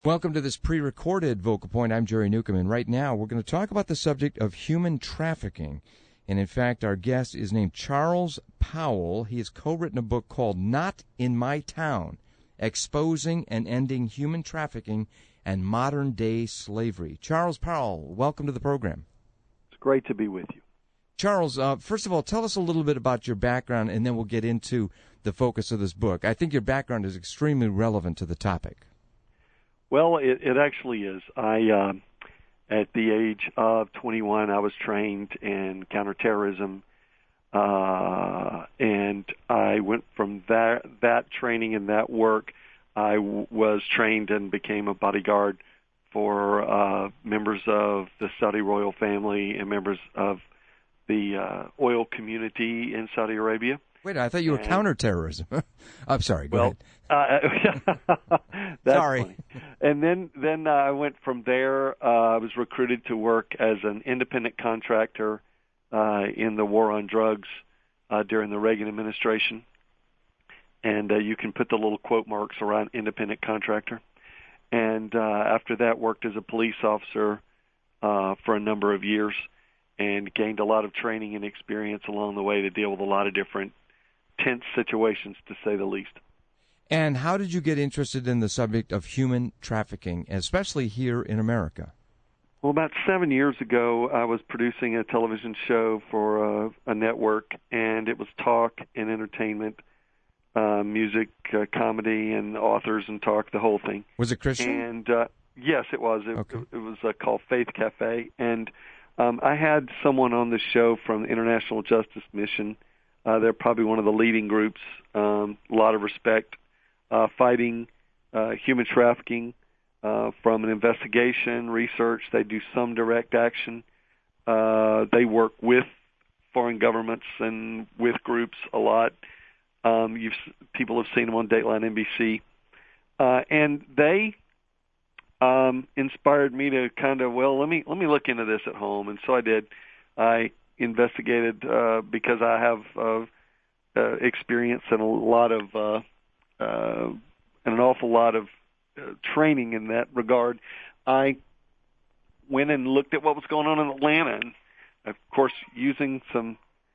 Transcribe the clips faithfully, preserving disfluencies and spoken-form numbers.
Welcome to this pre-recorded Vocal Point. I'm Jerry Newcomb, and right now we're going to talk about the subject of human trafficking. And in fact, our guest is named Charles Powell. He has co-written a book called Not in My Town, Exposing and Ending Human Trafficking and Modern-Day Slavery. Charles Powell, welcome to the program. It's great to be with you. Charles, uh, first of all, tell us a little bit about your background, and then we'll get into the focus of this book. I think your background is extremely relevant to the topic. Well, it, it actually is. I, uh, at the age of twenty-one, I was trained in counterterrorism, uh, and I went from that that training and that work. I w- was trained and became a bodyguard for uh, members of the Saudi royal family and members of the uh, oil community in Saudi Arabia. Wait, I thought you were and, counterterrorism. I'm sorry. Go well, ahead. Uh, that's sorry. Funny. And then, then uh, I went from there. Uh, I was recruited to work as an independent contractor uh, in the war on drugs uh, during the Reagan administration. And uh, you can put the little quote marks around independent contractor. And uh, after that, worked as a police officer uh, for a number of years and gained a lot of training and experience along the way to deal with a lot of different tense situations, to say the least. And how did you get interested in the subject of human trafficking, especially here in America? Well, about seven years ago, I was producing a television show for a, a network, and it was talk and entertainment, uh, music, uh, comedy, and authors and talk, the whole thing. Was it Christian? And uh, yes, it was. It, okay. it was uh, called Faith Cafe, and um, I had someone on the show from the International Justice Mission. Uh, they're probably one of the leading groups, um, a lot of respect, uh, fighting uh, human trafficking uh, from an investigation, research. They do some direct action. Uh, they work with foreign governments and with groups a lot. Um, you've, people have seen them on Dateline N B C. Uh, and they um, inspired me to kind of, well, let me let me look into this at home. And so I did. I investigated uh, because I have uh, uh, experience and a lot of uh, uh, and an awful lot of uh, training in that regard. I went and looked at what was going on in Atlanta, and of course, using some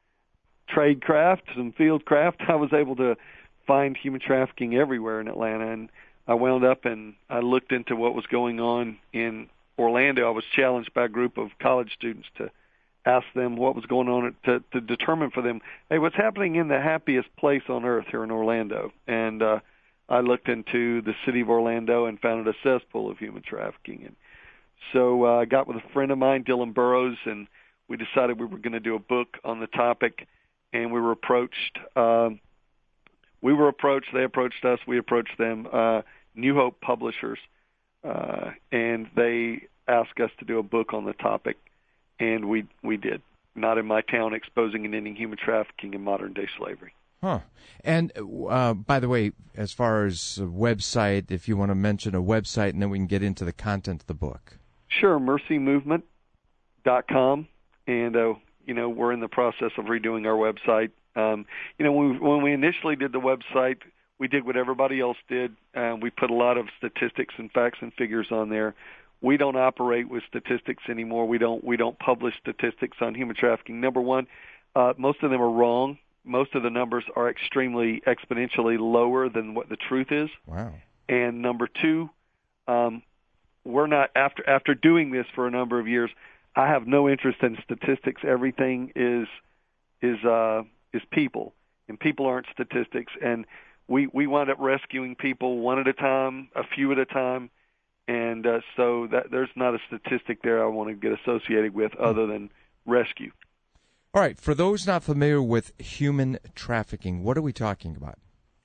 trade craft, some field craft, I was able to find human trafficking everywhere in Atlanta. And I wound up and I looked into what was going on in Orlando. I was challenged by a group of college students to asked them what was going on to, to determine for them, hey, what's happening in the happiest place on earth here in Orlando? And uh, I looked into the city of Orlando and found it a cesspool of human trafficking. And so uh, I got with a friend of mine, Dylan Burrows, and we decided we were going to do a book on the topic. And we were approached. Um, we were approached. They approached us. We approached them. Uh, New Hope Publishers, uh, and they asked us to do a book on the topic. And we we did. Not in My Town, Exposing and Ending Human Trafficking and Modern-Day Slavery. Huh. And, uh, by the way, as far as a website, if you want to mention a website, and then we can get into the content of the book. Sure, mercy movement dot com. And, uh, you know, we're in the process of redoing our website. Um, you know, when we, when we initially did the website, we did what everybody else did. Uh, we put a lot of statistics and facts and figures on there. We don't operate with statistics anymore. We don't we don't publish statistics on human trafficking. Number one, uh, most of them are wrong. Most of the numbers are extremely exponentially lower than what the truth is. Wow. And number two, um, we're not after after doing this for a number of years. I have no interest in statistics. Everything is is uh, is people, and people aren't statistics. And we we wind up rescuing people one at a time, a few at a time. And uh, so that there's not a statistic there I want to get associated with other than rescue. All right. For those not familiar with human trafficking, what are we talking about?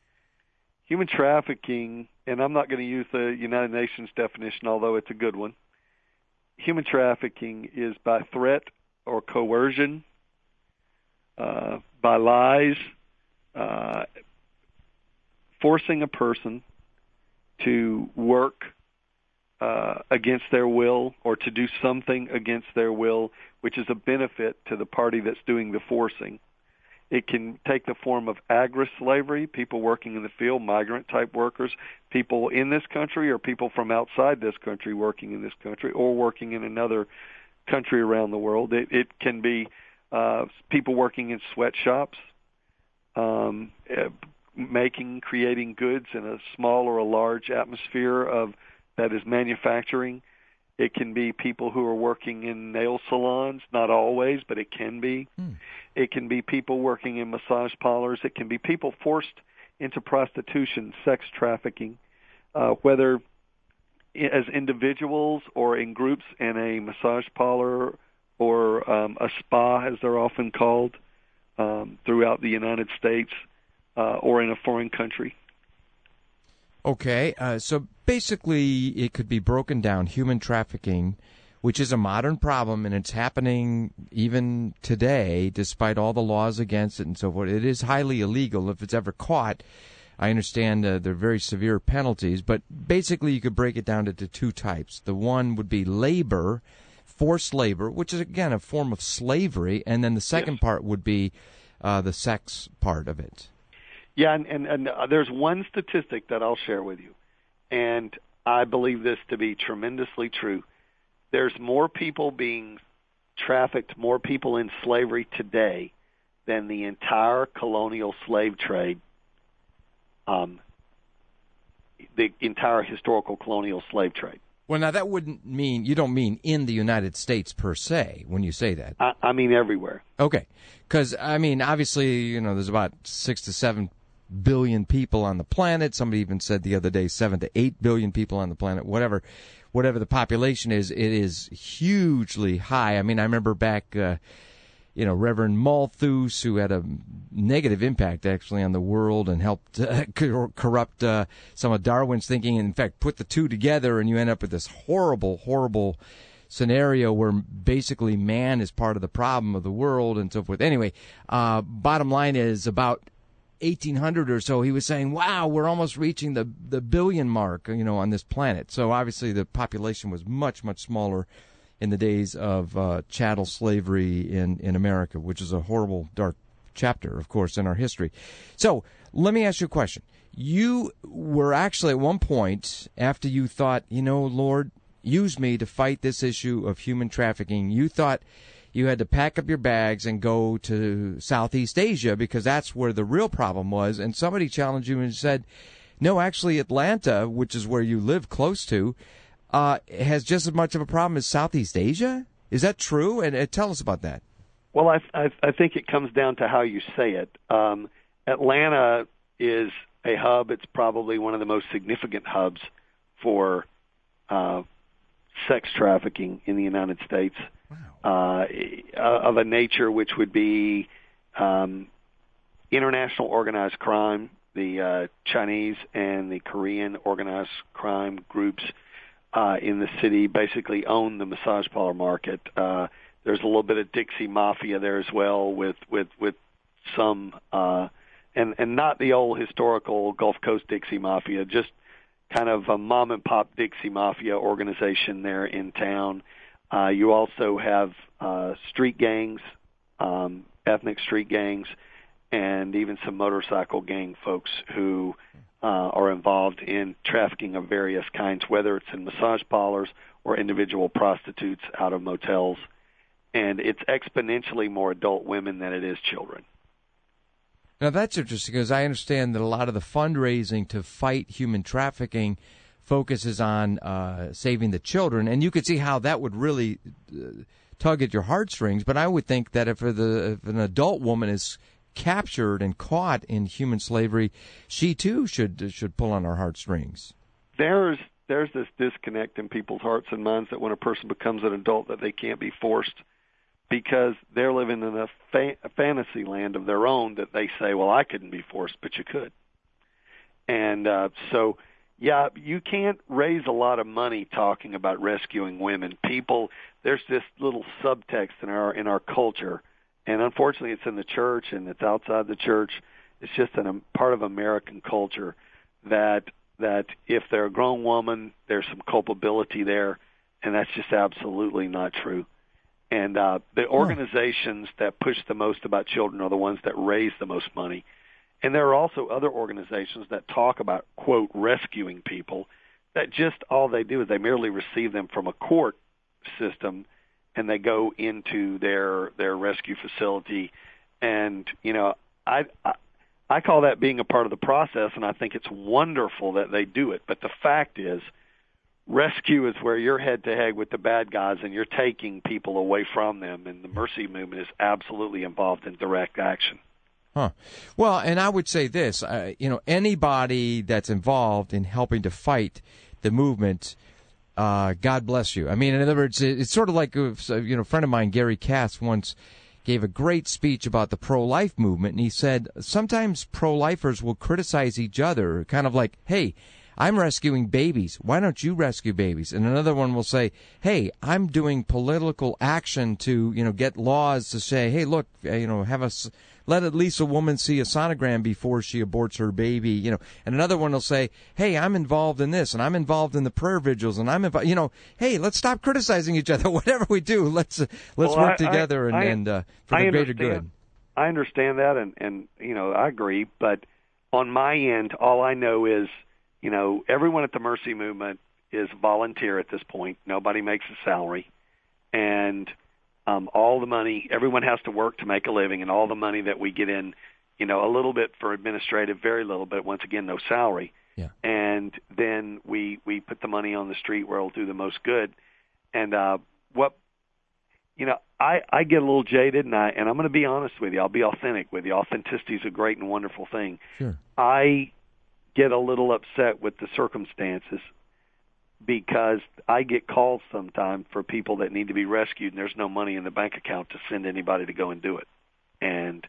Human trafficking, and I'm not going to use the United Nations definition, although it's a good one. Human trafficking is by threat or coercion, uh, by lies, uh, forcing a person to work Uh, against their will or to do something against their will, which is a benefit to the party that's doing the forcing. It can take the form of agri-slavery, people working in the field, migrant-type workers, people in this country or people from outside this country working in this country or working in another country around the world. It, it can be uh, people working in sweatshops, um, uh, making, creating goods in a small or a large atmosphere of that is manufacturing. It can be people who are working in nail salons, not always, but it can be. Hmm. It can be people working in massage parlors. It can be people forced into prostitution, sex trafficking, uh, whether as individuals or in groups in a massage parlor or um, a spa, as they're often called, um, throughout the United States uh, or in a foreign country. Okay, uh, so basically it could be broken down, human trafficking, which is a modern problem, and it's happening even today, despite all the laws against it and so forth. It is highly illegal if it's ever caught. I understand uh, there are very severe penalties, but basically you could break it down into two types. The one would be labor, forced labor, which is, again, a form of slavery, and then the second yes. part would be uh, the sex part of it. Yeah, and, and, and uh, there's one statistic that I'll share with you, and I believe this to be tremendously true. There's more people being trafficked, more people in slavery today than the entire colonial slave trade, um, the entire historical colonial slave trade. Well, now that wouldn't mean, you don't mean in the United States per se when you say that. I, I mean everywhere. Okay, because, I mean, obviously, you know, there's about six to seven billion people on the planet. Somebody even said the other day seven to eight billion people on the planet, whatever. Whatever the population is, it is hugely high. I mean, I remember back, uh, you know, Reverend Malthus, who had a negative impact, actually, on the world and helped uh, corrupt uh, some of Darwin's thinking, and, in fact, put the two together, and you end up with this horrible, horrible scenario where basically man is part of the problem of the world and so forth. Anyway, uh, bottom line is about eighteen hundred or so, he was saying, wow, we're almost reaching the the billion mark, you know, on this planet. So obviously the population was much, much smaller in the days of uh, chattel slavery in, in America, which is a horrible, dark chapter, of course, in our history. So let me ask you a question. You were actually at one point, after you thought, you know, Lord, use me to fight this issue of human trafficking, you thought you had to pack up your bags and go to Southeast Asia because that's where the real problem was. And somebody challenged you and said, no, actually Atlanta, which is where you live close to, uh, has just as much of a problem as Southeast Asia. Is that true? And uh, tell us about that. Well, I, I, I think it comes down to how you say it. Um, Atlanta is a hub. It's probably one of the most significant hubs for uh, sex trafficking in the United States. Uh, of a nature which would be um, international organized crime. The uh, Chinese and the Korean organized crime groups uh, in the city basically own the massage parlor market. Uh, there's a little bit of Dixie Mafia there as well, with with with some uh, and and not the old historical Gulf Coast Dixie Mafia, just kind of a mom and pop Dixie Mafia organization there in town. Uh, you also have uh, street gangs, um, ethnic street gangs, and even some motorcycle gang folks who uh, are involved in trafficking of various kinds, whether it's in massage parlors or individual prostitutes out of motels. And it's exponentially more adult women than it is children. Now, that's interesting because I understand that a lot of the fundraising to fight human trafficking focuses on uh, saving the children, and you could see how that would really uh, tug at your heartstrings. But I would think that if, the, if an adult woman is captured and caught in human slavery, she too should should pull on her heartstrings. There's there's this disconnect in people's hearts and minds that when a person becomes an adult that they can't be forced because they're living in a, fa- a fantasy land of their own that they say, well, I couldn't be forced, but you could. And uh, so... Yeah, you can't raise a lot of money talking about rescuing women. People, there's this little subtext in our in our culture, and unfortunately it's in the church and it's outside the church. It's just a part of American culture that that if they're a grown woman, there's some culpability there, and that's just absolutely not true. And uh, the organizations huh. that push the most about children are the ones that raise the most money. And there are also other organizations that talk about, quote, rescuing people, that just all they do is they merely receive them from a court system, and they go into their their rescue facility. And, you know, I, I I call that being a part of the process, and I think it's wonderful that they do it. But the fact is, rescue is where you're head-to-head with the bad guys, and you're taking people away from them, and the Mercy movement is absolutely involved in direct action. Huh. Well, and I would say this, uh, you know, anybody that's involved in helping to fight the movement, uh, God bless you. I mean, in other words, it's sort of like, you know, a friend of mine, Gary Cass, once gave a great speech about the pro-life movement, and he said sometimes pro-lifers will criticize each other, kind of like, hey, I'm rescuing babies. Why don't you rescue babies? And another one will say, hey, I'm doing political action to, you know, get laws to say, hey, look, you know, have us let at least a woman see a sonogram before she aborts her baby, you know. And another one will say, hey, I'm involved in this, and I'm involved in the prayer vigils, and I'm involved, you know, hey, let's stop criticizing each other. Whatever we do, let's uh, let's well, work I, together I, and, I, and uh, for the I greater good. I understand that, and, and, you know, I agree. But on my end, all I know is, you know, everyone at the Mercy movement is volunteer at this point. Nobody makes a salary. And um, all the money, everyone has to work to make a living, and all the money that we get in, you know, a little bit for administrative, very little, but once again, no salary. Yeah. And then we, we put the money on the street where it'll do the most good. And uh, what, you know, I, I get a little jaded, and, I, and I'm going to be honest with you. I'll be authentic with you. Authenticity is a great and wonderful thing. Sure. I get a little upset with the circumstances because I get calls sometimes for people that need to be rescued, and there's no money in the bank account to send anybody to go and do it. And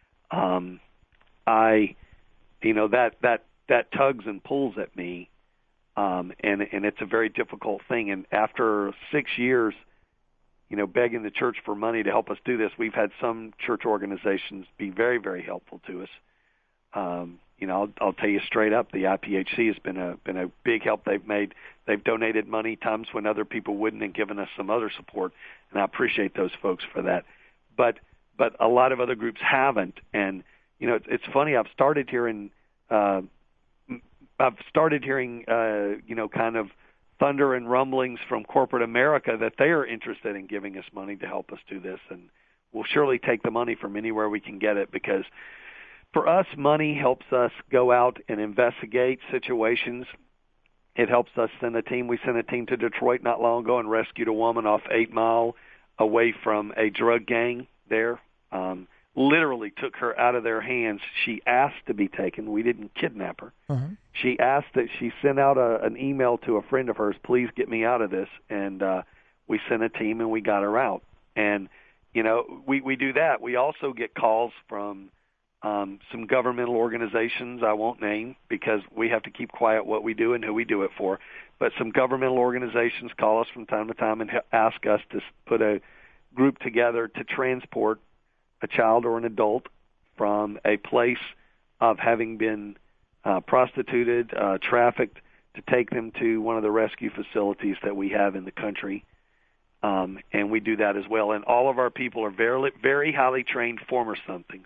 um, I, you know, that that that tugs and pulls at me, um, and and it's a very difficult thing. And after six years, you know, begging the church for money to help us do this, we've had some church organizations be very, very helpful to us. Um, You know, I'll, I'll tell you straight up, the I P H C has been a been a big help. They've made they've donated money times when other people wouldn't, and given us some other support, and I appreciate those folks for that. But but a lot of other groups haven't, and you know, it's, it's funny. I've started hearing uh, I've started hearing uh, you know, kind of thunder and rumblings from corporate America that they are interested in giving us money to help us do this, and we'll surely take the money from anywhere we can get it, because for us, money helps us go out and investigate situations. It helps us send a team. We sent a team to Detroit not long ago and rescued a woman off Eight Mile away from a drug gang there. Um, literally took her out of their hands. She asked to be taken. We didn't kidnap her. Uh-huh. She asked that she sent out a, an email to a friend of hers, please get me out of this. And uh, we sent a team and we got her out. And, you know, we, we do that. We also get calls from Um, some governmental organizations I won't name because we have to keep quiet what we do and who we do it for. But some governmental organizations call us from time to time and ha- ask us to put a group together to transport a child or an adult from a place of having been uh, prostituted, uh, trafficked, to take them to one of the rescue facilities that we have in the country. Um, and we do that as well. And all of our people are very, very highly trained former somethings.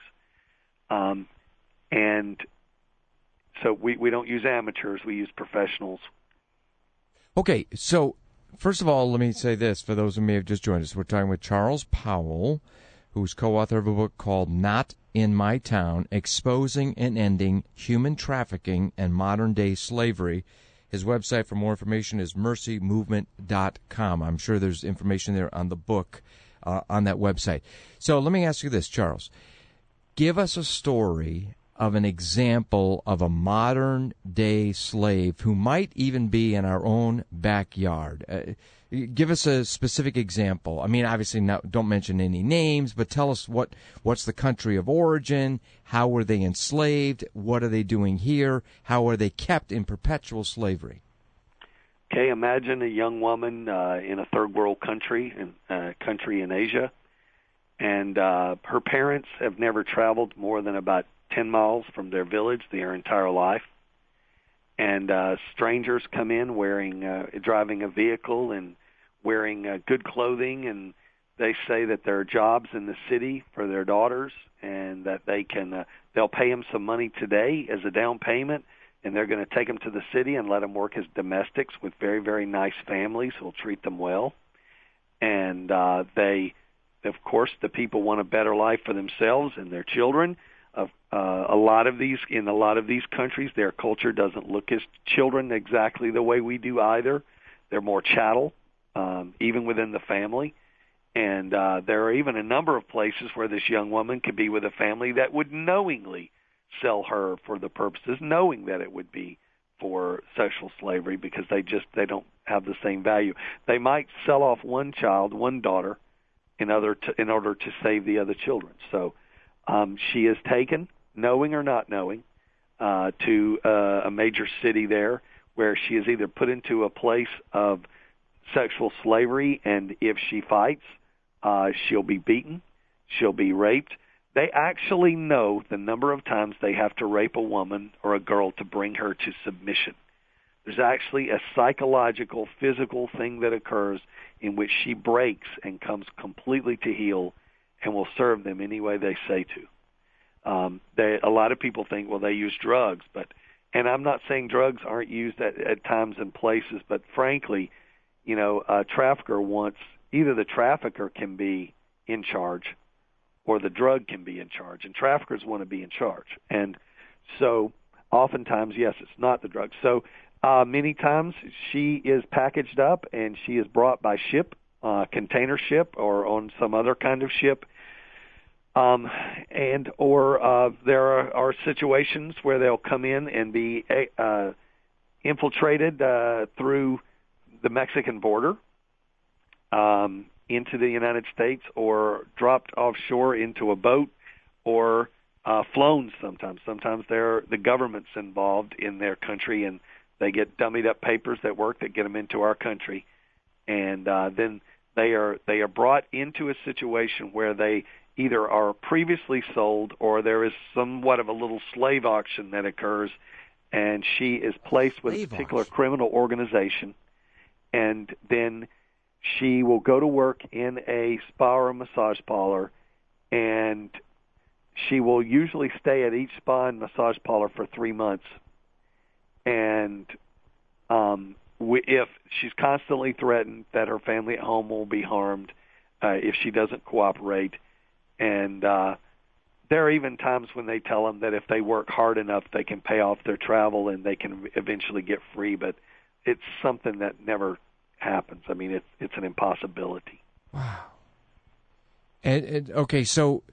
Um, and so we, we don't use amateurs, we use professionals. Okay, so first of all, let me say this for those who may have just joined us. We're talking with Charles Powell, who's co-author of a book called Not in My Town, Exposing and Ending Human Trafficking and Modern-Day Slavery. His website for more information is mercy movement dot com. I'm sure there's information there on the book, uh, on that website. So let me ask you this, Charles. Give us a story of an example of a modern-day slave who might even be in our own backyard. Uh, give us a specific example. I mean, obviously, not, don't mention any names, but tell us what what's the country of origin, how were they enslaved, what are they doing here, how are they kept in perpetual slavery? Okay, imagine a young woman uh, in a third-world country, in uh, country in Asia. And uh, her parents have never traveled more than about ten miles from their village their entire life. And uh, strangers come in wearing, uh, driving a vehicle and wearing uh, good clothing and They say that there are jobs in the city for their daughters, and that they can uh, they'll pay them some money today as a down payment, and they're going to take them to the city and let them work as domestics with very, very nice families who will treat them well. And uh, they, of course, the people want a better life for themselves and their children. Uh, uh, a lot of these, in a lot of these countries, their culture doesn't look at children exactly the way we do either. They're more chattel, um, even within the family. And uh, there are even a number of places where this young woman could be with a family that would knowingly sell her for the purposes, knowing that it would be for sexual slavery, because they just they don't have the same value. They might sell off one child, one daughter, in other to, in order to save the other children. So um, she is taken, knowing or not knowing, uh, to uh, a major city there, where she is either put into a place of sexual slavery, and if she fights, Uh, she'll be beaten. She'll be raped. They actually know the number of times they have to rape a woman or a girl to bring her to submission. There's actually a psychological, physical thing that occurs in which she breaks and comes completely to heel and will serve them any way they say to. Um, they, a lot of people think, well, they use drugs, but and I'm not saying drugs aren't used at, at times and places, but frankly, you know, a trafficker wants either the trafficker can be in charge or the drug can be in charge, and traffickers want to be in charge. And so oftentimes, yes, it's not the drug. So uh, many times she is packaged up and she is brought by ship, uh, container ship, or on some other kind of ship. Um, and or uh, there are, are situations where they'll come in and be uh, infiltrated uh, through the Mexican border Um, into the United States, or dropped offshore into a boat, or uh, flown sometimes. Sometimes they're, the government's involved in their country, and they get dummied up papers that work that get them into our country. And uh, then they are they are brought into a situation where they either are previously sold, or there is somewhat of a little slave auction that occurs, and she is placed with a particular criminal organization, and then she will go to work in a spa or a massage parlor, and she will usually stay at each spa and massage parlor for three months. And um, if she's constantly threatened that her family at home will be harmed uh, if she doesn't cooperate. And uh, there are even times when they tell them that if they work hard enough, they can pay off their travel and they can eventually get free. But it's something that never happens. I mean, it's it's an impossibility. Wow. And, and okay, so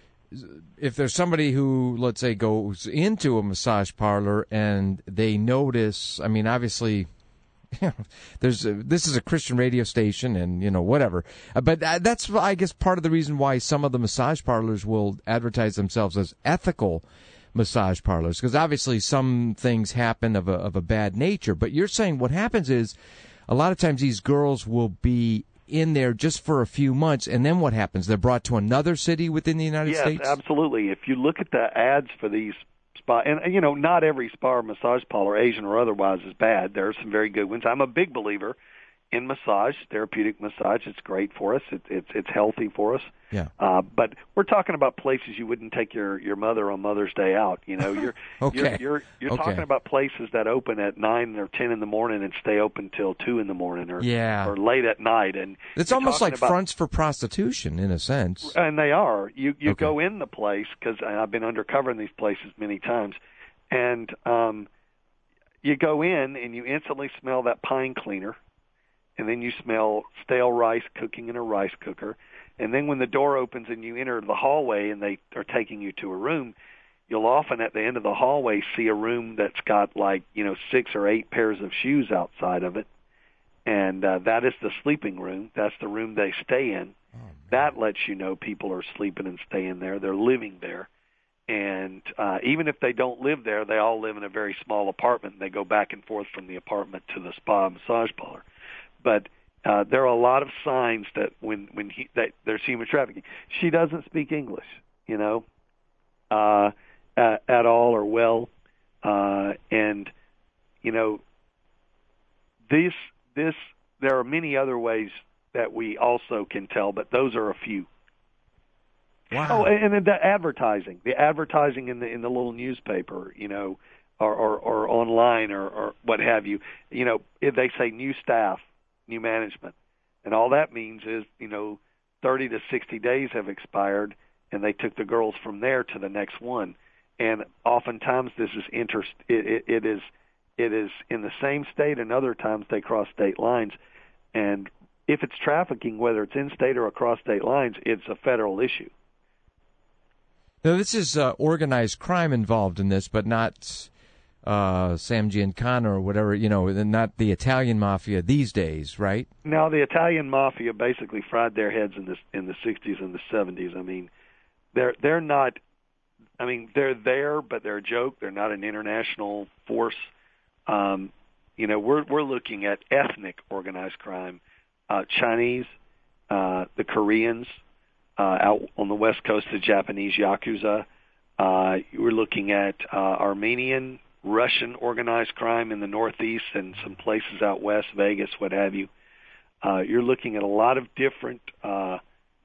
if there's somebody who, let's say, goes into a massage parlor and they notice, I mean, obviously, you know, there's a, this is a Christian radio station, and you know, whatever. But that's, I guess, part of the reason why some of the massage parlors will advertise themselves as ethical massage parlors, because obviously some things happen of a of a bad nature. But you're saying what happens is, a lot of times these girls will be in there just for a few months, and then what happens? They're brought to another city within the United yes, States? Yes, absolutely. If you look at the ads for these spa, and, you know, not every spa or massage parlor, Asian or otherwise, is bad. There are some very good ones. I'm a big believer in massage, therapeutic massage. It's great for us. It, it's it's healthy for us. Yeah. Uh, but we're talking about places you wouldn't take your, your mother on Mother's Day out. You know, you're okay. you're you're, you're okay. talking about places that open at nine or ten in the morning and stay open till two in the morning, or yeah. or late at night. And it's almost like about, fronts for prostitution in a sense. And they are. You you okay. go in the place, because I've been undercover in these places many times, and um, you go in and you instantly smell that pine cleaner. And then you smell stale rice cooking in a rice cooker. And then when the door opens and you enter the hallway and they are taking you to a room, you'll often at the end of the hallway see a room that's got like, you know, six or eight pairs of shoes outside of it. And uh, that is the sleeping room. That's the room they stay in. Oh, that lets you know people are sleeping and staying there. They're living there. And uh, even if they don't live there, they all live in a very small apartment, and they go back and forth from the apartment to the spa massage parlor. But uh, there are a lot of signs that when when he, that there's human trafficking. She doesn't speak English, you know, uh, at, at all or well, uh, and you know, this this there are many other ways that we also can tell, but those are a few. Wow. Oh, and, and the advertising, the advertising in the in the little newspaper, you know, or or, or online or, or what have you. You know, if they say new staff, new management, and all that means is, you know, thirty to sixty days have expired, and they took the girls from there to the next one. And oftentimes this is inter it, it, it is it is in the same state, and other times they cross state lines. And if it's trafficking, whether it's in state or across state lines, it's a federal issue. Now, this is uh, organized crime involved in this, but not uh, Sam Giancana or whatever, you know, not the Italian mafia these days, right? Now, the Italian mafia basically fried their heads in the in the sixties and the seventies. I mean, they're they're not. I mean, they're there, but they're a joke. They're not an international force. Um, you know, we're we're looking at ethnic organized crime, uh, Chinese, uh, the Koreans, uh, out on the West Coast, the Japanese Yakuza. Uh, we're looking at uh, Armenian, Russian organized crime in the Northeast and some places out west, Vegas, what have you. Uh, you're looking at a lot of different uh,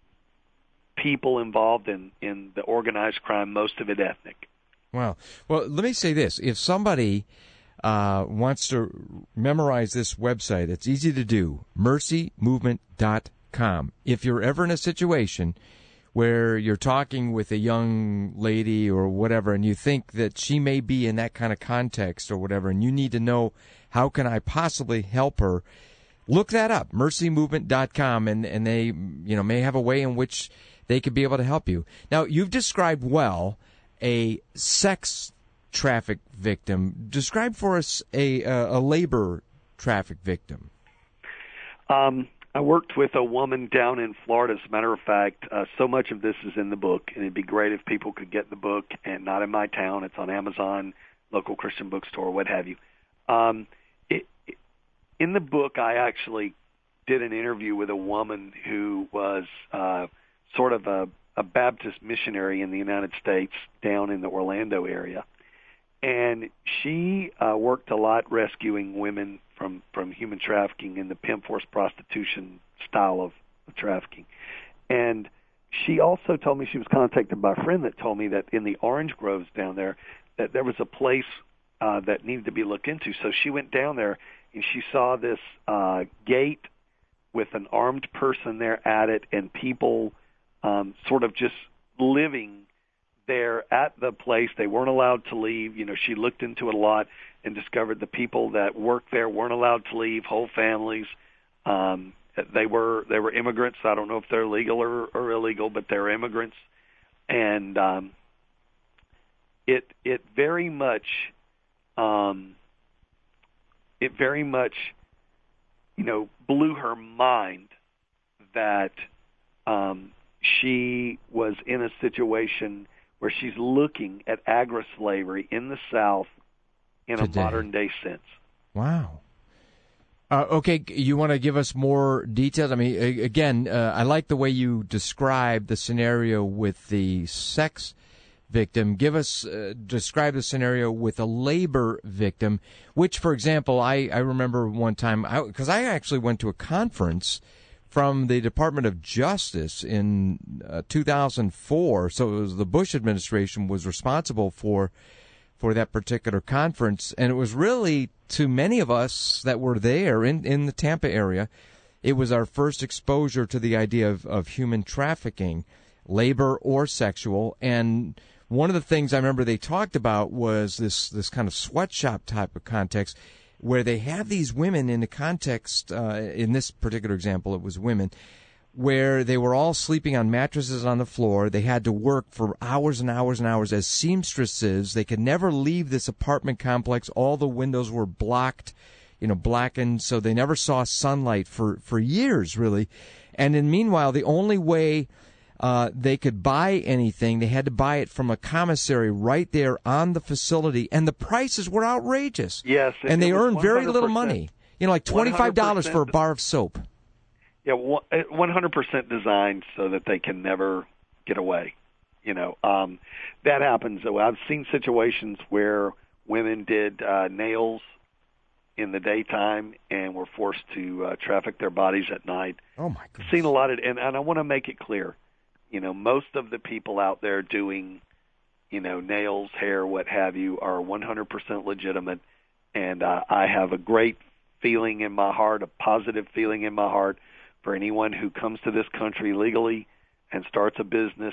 people involved in, in the organized crime, most of it ethnic. Wow. Well, let me say this. If somebody uh, wants to memorize this website, it's easy to do, mercy movement dot com. If you're ever in a situation where you're talking with a young lady or whatever, and you think that she may be in that kind of context or whatever, and you need to know how can I possibly help her, look that up, mercy movement dot com, and, and they you know may have a way in which they could be able to help you. Now, you've described well a sex traffic victim. Describe for us a, a, a labor traffic victim. Um, I worked with a woman down in Florida. As a matter of fact, uh, so much of this is in the book, and it'd be great if people could get the book, and not in my town. It's on Amazon, local Christian bookstore, what have you. Um, it, it, in the book, I actually did an interview with a woman who was uh, sort of a, a Baptist missionary in the United States down in the Orlando area. And she uh, worked a lot rescuing women from, from human trafficking and the pimp force prostitution style of, of trafficking. And she also told me, she was contacted by a friend that told me that in the orange groves down there, that there was a place uh, that needed to be looked into. So she went down there, and she saw this uh, gate with an armed person there at it, and people um, sort of just living there at the place. They weren't allowed to leave. You know, she looked into it a lot and discovered the people that worked there weren't allowed to leave, whole families. Um, they were they were immigrants. I don't know if they're legal or, or illegal, but they're immigrants. And um, it it very much um, it very much you know blew her mind that um, she was in a situation where she's looking at agri-slavery in the South in Today. a modern-day sense. Wow. Uh, okay, you want to give us more details? I mean, again, uh, I like the way you describe the scenario with the sex victim. Give us, uh, describe the scenario with a labor victim, which, for example, I, I remember one time, because I, I actually went to a conference from the Department of Justice in uh, two thousand four. So it was the Bush administration was responsible for for that particular conference, and it was really, to many of us that were there in, in the Tampa area, it was our first exposure to the idea of, of human trafficking, labor or sexual. And one of the things I remember they talked about was this this kind of sweatshop type of context, where they have these women in the context, uh, in this particular example, it was women, where they were all sleeping on mattresses on the floor. They had to work for hours and hours and hours as seamstresses. They could never leave this apartment complex. All the windows were blocked, you know, blackened, so they never saw sunlight for, for years, really. And then meanwhile, the only way Uh, they could buy anything, they had to buy it from a commissary right there on the facility, and the prices were outrageous. Yes, and they earned very little money. You know, like twenty-five dollars for a bar of soap. Yeah, one hundred percent designed so that they can never get away. You know, um, that happens. I've seen situations where women did uh, nails in the daytime and were forced to uh, traffic their bodies at night. Oh, my goodness. Seen a lot of, and, and I want to make it clear, you know, most of the people out there doing, you know, nails, hair, what have you, are one hundred percent legitimate, and uh, I have a great feeling in my heart, a positive feeling in my heart for anyone who comes to this country legally and starts a business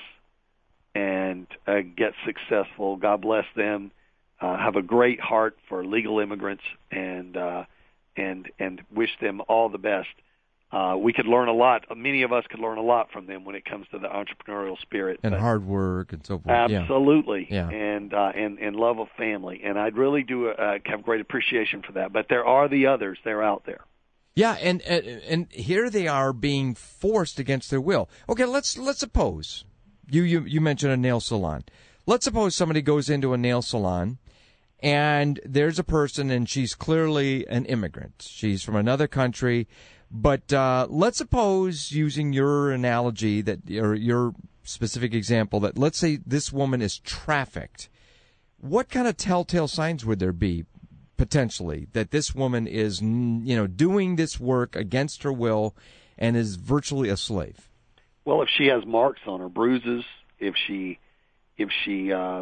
and uh, gets successful. God bless them. Uh, have a great heart for legal immigrants, and uh, and and wish them all the best. Uh, we could learn a lot. Many of us could learn a lot from them when it comes to the entrepreneurial spirit and but hard work and so forth. Absolutely, yeah. and uh, and and love of family. And I'd really do uh, have great appreciation for that. But there are the others. They're out there. Yeah, and, and and here they are being forced against their will. Okay, let's let's suppose you you you mentioned a nail salon. Let's suppose somebody goes into a nail salon, and there's a person, and she's clearly an immigrant. She's from another country, but uh, let's suppose, using your analogy that or your specific example, that let's say this woman is trafficked. What kind of telltale signs would there be? Potentially, that this woman is, you know, doing this work against her will and is virtually a slave? Well, if she has marks on her, bruises, if she, if she, uh,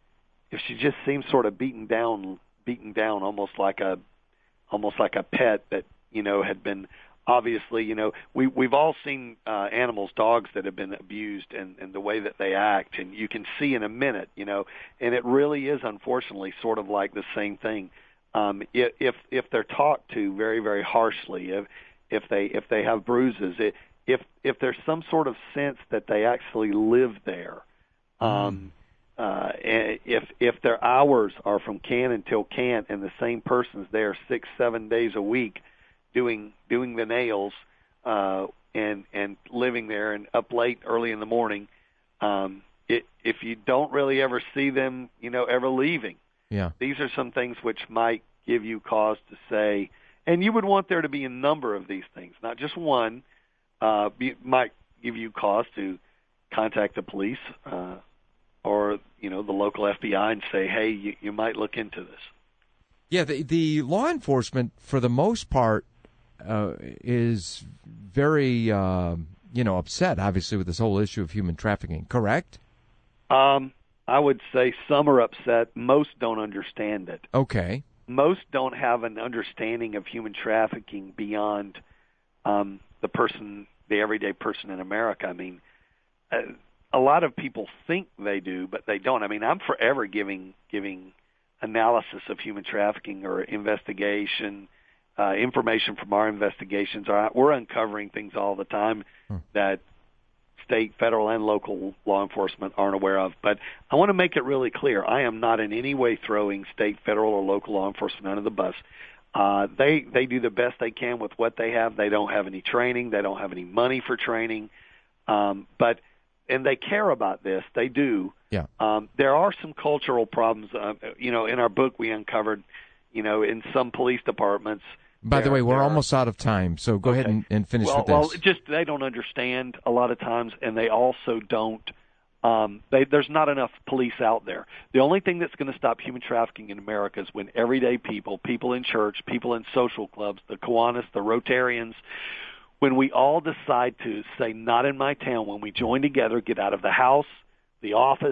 if she just seems sort of beaten down, beaten down, almost like a, almost like a pet that you know had been obviously, you know, we we've all seen uh, animals, dogs that have been abused, and and the way that they act, and you can see in a minute, you know, and it really is unfortunately sort of like the same thing. Um, if if they're talked to very very harshly, if if they if they have bruises, if if there's some sort of sense that they actually live there, um, mm. uh, if if their hours are from can until can't, and the same person's there six seven days a week, doing doing the nails, uh, and and living there and up late early in the morning, um, it, if you don't really ever see them, you know, ever leaving. Yeah. These are some things which might give you cause to say, and you would want there to be a number of these things, not just one, uh, be, might give you cause to contact the police uh, or, you know, the local F B I and say, hey, you, you might look into this. Yeah, the, the law enforcement, for the most part, uh, is very, uh, you know, upset, obviously, with this whole issue of human trafficking, correct? Um. I would say some are upset. Most don't understand it. Okay. Most don't have an understanding of human trafficking beyond um, the person, the everyday person in America. I mean, uh, a lot of people think they do, but they don't. I mean, I'm forever giving giving analysis of human trafficking or investigation, uh, information from our investigations. We're uncovering things all the time hmm. that state, federal, and local law enforcement aren't aware of. But I want to make it really clear. I am not in any way throwing state, federal, or local law enforcement under the bus. Uh, they they do the best they can with what they have. They don't have any training. They don't have any money for training. Um, but and they care about this. They do. Yeah. Um, there are some cultural problems. Uh, you know, in our book we uncovered, you know, in some police departments. By there, the way, we're there, almost out of time, so go okay. ahead and, and finish well, with this. Well, just they don't understand a lot of times, and they also don't. Um, they, there's not enough police out there. The only thing that's going to stop human trafficking in America is when everyday people, people in church, people in social clubs, the Kiwanis, the Rotarians, when we all decide to say, not in my town, when we join together, get out of the house, the office,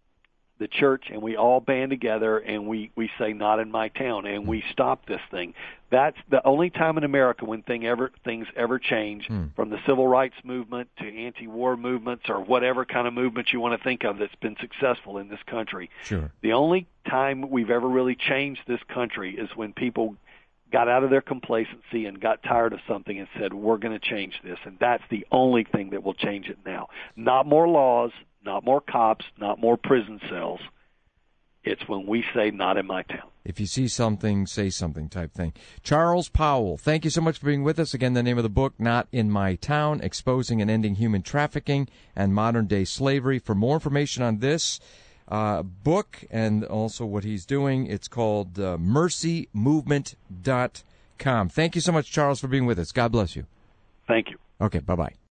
the church, and we all band together and we, we say, not in my town, and we stop this thing. That's the only time in America when thing ever, things ever change, hmm. from the civil rights movement to anti-war movements or whatever kind of movement you want to think of that's been successful in this country. Sure. The only time we've ever really changed this country is when people got out of their complacency and got tired of something and said, we're going to change this. And that's the only thing that will change it now. Not more laws, not more cops, not more prison cells. It's when we say, not in my town. If you see something, say something type thing. Charles Powell, thank you so much for being with us. Again, the name of the book, Not in My Town, Exposing and Ending Human Trafficking and Modern-Day Slavery. For more information on this uh, book and also what he's doing, it's called uh, mercy movement dot com. Thank you so much, Charles, for being with us. God bless you. Thank you. Okay, bye-bye.